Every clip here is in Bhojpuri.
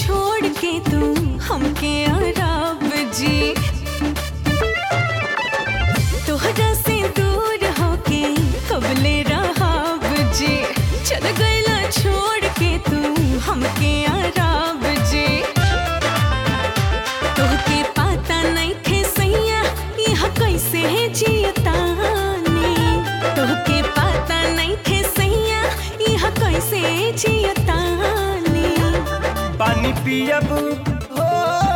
छोड़ के तू हमके आराब जी, तोहरा से दूर होके कबले रहाब जी, चल गइला छोड़ के तू हमके आराब जी। तोहके पाता नहीं थे सैया यहाँ कैसे जियतानी, तोहके पाता नहीं थे सैया यहाँ कैसे जियतानी। पानी पियबू हो,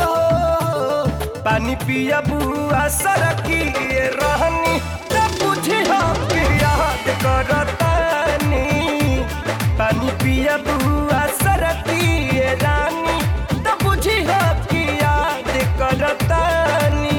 पानी पियबू असर की रहनी तब बुझे कि याद करतानी। पानी पियबू असर की रानी तब बुझे कि याद करतानी।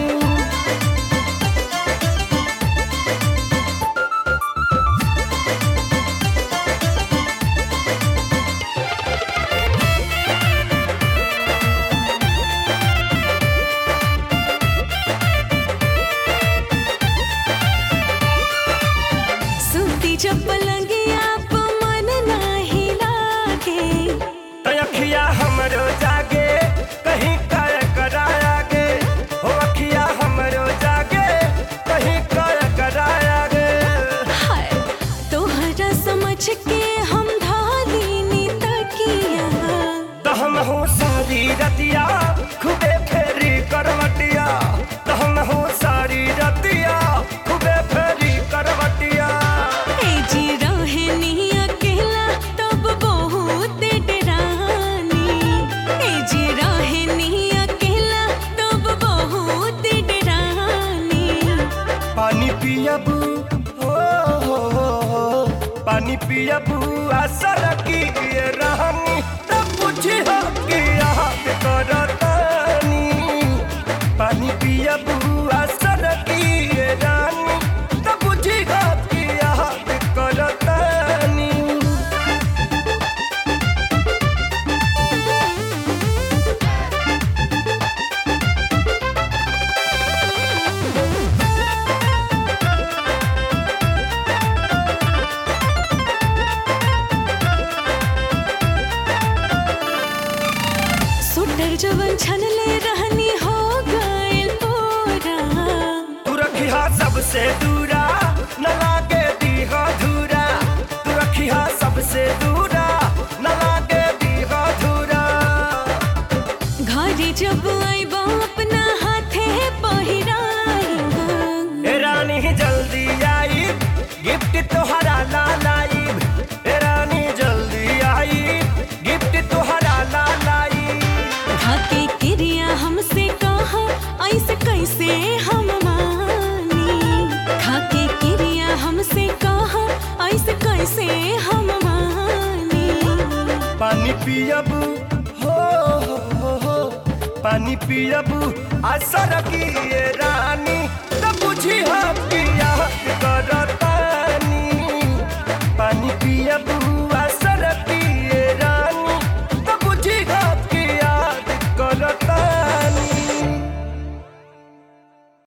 जब पलंगिया पे मन नाही लागे, अखिया हमरो जागे कहीं कर करायागे, हो अखिया हमरो जागे कहीं कर करायागे। हाय तोहरा समझ के हम धालीनी तकिया, तो हम हो सारी रतिया खूबे फेरी करवटिया, तो हम हो सारी रतिया खूबे फेरी करवटिया। पानी पियबू हो, पानी पियबू असर की रहनी तब बुझी हो कि याद करतानी। पानी पियबू असर की रानी तब बुझी हो कि याद करतानी। सुटर जवन छनले रहनी हो गइल पूरा, तू रखिया सबसे दूरा न लागे दीहा धूरा, तू रखिया सबसे दूरा न लागे दीहा धूरा। घरे जब आइबा अपना हाथे पहिराइबा, ए रानी जल्दी आई गिफ्ट तोहरा ला लाइब, ए रानी जल्दी आई गिफ्ट तोहरा ला लाइब। खाके क्रिया हमसे कहा ऐसे कैसे हम मानी, खाके क्रिया हमसे कहा ऐसे कैसे हम मानी। पानी पियबू हो, पानी पियबू असर की रानी